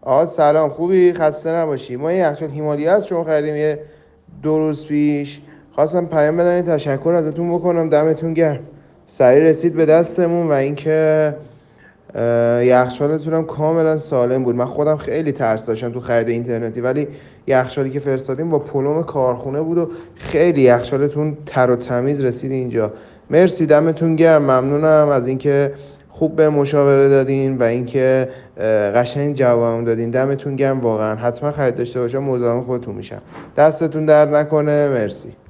آقا سلام، خوبی؟ خسته نباشی. ما یه یخچال هیمالیا از شما خریدیم یه 2 روز پیش. خواستم پیام بدم، یه تشکر ازتون بکنم، دمتون گرم. سریع رسید به دستمون و اینکه یخچالتون هم کاملا سالم بود. من خودم خیلی ترس داشتم تو خرید اینترنتی، ولی یخچالی که فرستادیم با پلم کارخونه بود و خیلی یخچالتون تر و تمیز رسید اینجا. مرسی، دمتون گرم. ممنونم از اینکه خوب به مشاوره دادین و اینکه قشنگ جوابم دادین. دمتون گرم واقعا. حتما خرید داشته باشم مزاحم خودتون میشم. دستتون درد نکنه. مرسی.